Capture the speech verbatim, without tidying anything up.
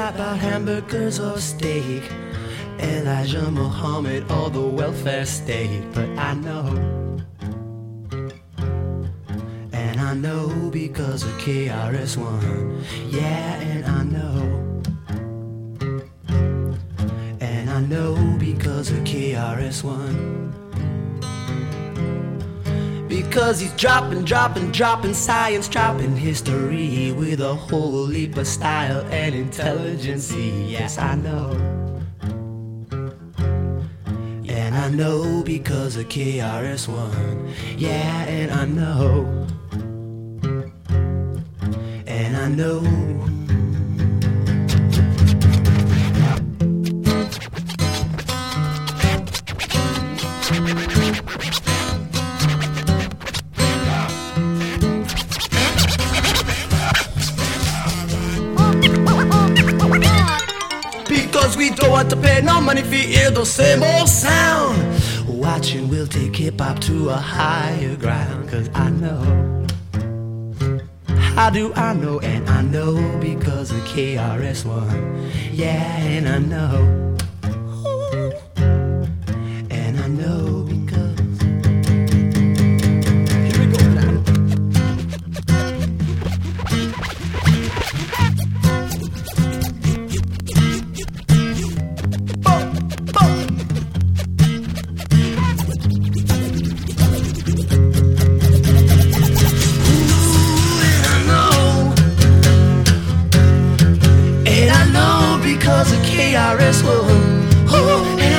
about hamburgers or steak, Elijah Muhammad or the welfare state. But I know, and I know because of K R S One. Yeah, and I know, and I know because of K R S One. Because he's dropping, dropping, dropping science, dropping history with a whole heap of style and intelligence. Yes, I know. And I know because of K R S One. Yeah, and I know. And I know. We don't want to pay no money for hear the same old sound. Watching will take hip-hop to a higher ground. Cause I know. How do I know? And I know because of K R S One. Yeah, and I know. And I know because. Here we go now. Because of K R S One, oh, and